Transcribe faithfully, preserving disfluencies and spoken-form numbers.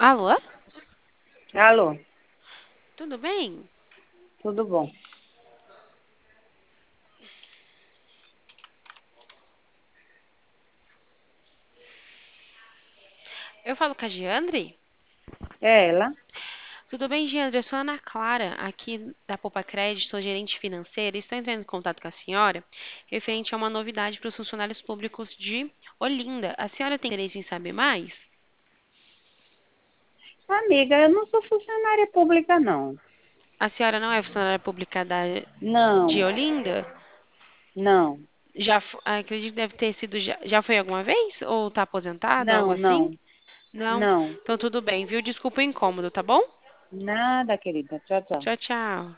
Alô? Alô, Tudo bem? tudo bom? Eu falo com a Giandre? É ela? Tudo bem, Giandre? Eu sou a Ana Clara, aqui da Poupa Crédito, sou gerente financeira e estou entrando em contato com a senhora referente a uma novidade para os funcionários públicos de Olinda. A senhora tem interesse em saber mais? Amiga, eu não sou funcionária pública, não. A senhora não é funcionária pública da, Não, de Olinda? não, Já, fo- acredito que deve ter sido, já, já foi alguma vez? Ou está aposentado, algo não, assim? não, Não? não. Então tudo bem, viu? Desculpa o incômodo, tá bom? Nada, querida. Tchau, tchau. Tchau, tchau.